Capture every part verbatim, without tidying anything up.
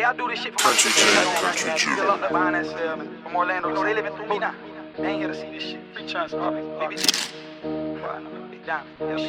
Hey, I do this shit for country chill, country chill. Still up there behind that cell, man. From Orlando, you know they living through me now. They ain't here to see this shit. Free chance, R B G. Big down,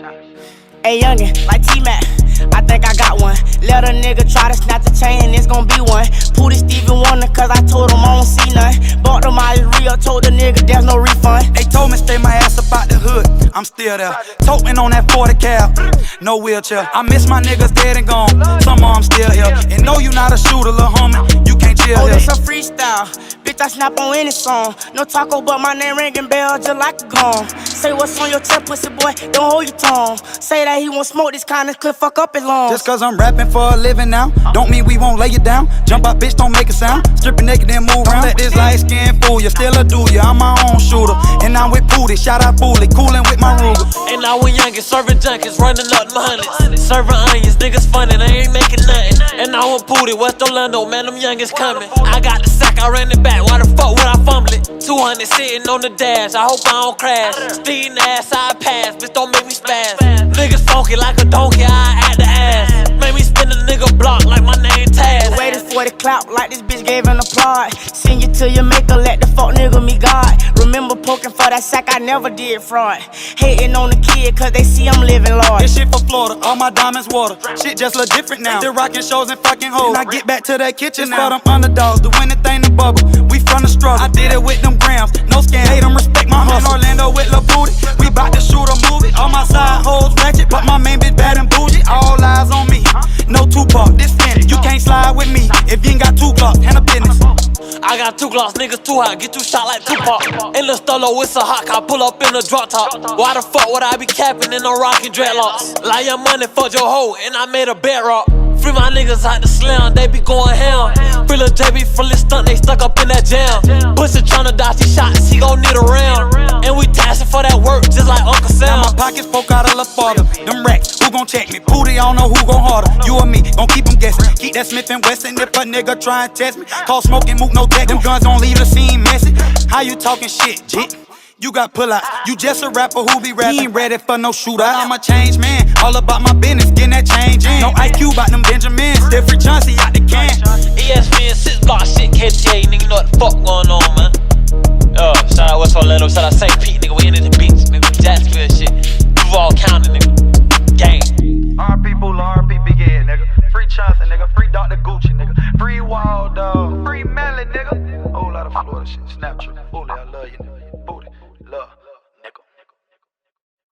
hey youngin', like T-Mac, I think I got one. Let a nigga try to snatch the chain, it's gon' be one. Pootie Stevie Wonder, cause I told him I don't see none. Bought them out his real, told the nigga there's no refund. They told me stay my ass up out the hood, I'm still there. Toting on that forty cal, no wheelchair. I miss my niggas dead and gone, some of them still here. And no, you not a shooter, lil' homie, you can't chill Oh, here. this a freestyle, bitch I snap on any song. No taco but my name ringing bell just like a gong. Say what's on your chest, pussy boy, don't hold your tongue. Say that he won't smoke this kind of could fuck up his lungs. Just cause I'm rapping for a living now, don't mean we won't lay you down. Jump out, bitch, don't make a sound. Stripping naked and move around. Let this light skin fool you, still a do ya. I'm my own shooter, and I'm with Pootie. Shout out Foolie, coolin' with my Ruger. And now we youngin', serving junkies, running up them hundreds. Serving onions, niggas funny, they ain't making nothing. And now I'm Pootie, West Orlando, man, them youngins coming. I got the sack, I ran it back, why the fuck would I fumble it? two hundred sitting on the dash, I hope I don't crash. Speeding ass, I pass, bitch, don't make me spaz. Niggas funky like a donkey, I act the ass. Make me spin a nigga block like my name Taz. Waiting for the clout like this bitch gave an applaud. Send you to your maker, let the fuck nigga me God. Remember poking for that sack, I never did fraud. Hating on the kid cause they see I'm living large. This shit for Florida, all my diamonds water. Shit just look different now. Still rocking shows and fucking hoes. And I get back to that kitchen now. For them underdogs, do anything to bubble. We from the struggle. I did it with them grams, no scam. Hate them, respect my hustle. Orlando with Lil Booty. We bout to shoot a movie. All my side hoes ratchet, but my main bitch bad and bougie. All eyes on me. No Tupac, this Fenty. You can't slide with me if you ain't got two Glocks. Handle business. I got two Glocks, niggas too hot, get you shot like Tupac. In the stolo, it's a hawk, I pull up in a drop top. Why the fuck would I be capping in no rockin' dreadlocks? Like your money, fuck your hoe, and I made a bedrock. Free my niggas out the slam, they be going ham. Free lil' J B full of stunt, they stuck up in that jam. Pussy tryna dodge these shots, he gon' need a ram. And we tassin' for that work, just like Uncle Sam. Now my pockets poke out a little farther. Them racks, who gon' check me? Pootie, I don't know who gon' harder. You or me, gon' keep them guessing. Keep that Smith and Wesson if a nigga try and test me. Call smoking, mook, no tech. Them guns don't leave the scene messy. How you talking shit, jit? You got pull out, you just a rapper who be rapping. He ain't ready for no shootout. I'm a change man, all about my business, getting that change in. No I Q about them Benjamins, Jeffrey Chauncey out the can. E S P N six block shit, K T A, nigga, know what the fuck going on, man. Uh, shout out West Orlando, shout out Saint Pete, nigga, we in the beach, nigga, Jacksonville shit. Duval County, nigga, gang. R P Bula, R P Big Ed, nigga. Free Chauncey, nigga. Free Doctor Gucci, nigga. Free Waldo. Free Melly, nigga. Whole lot of Florida shit. Snap.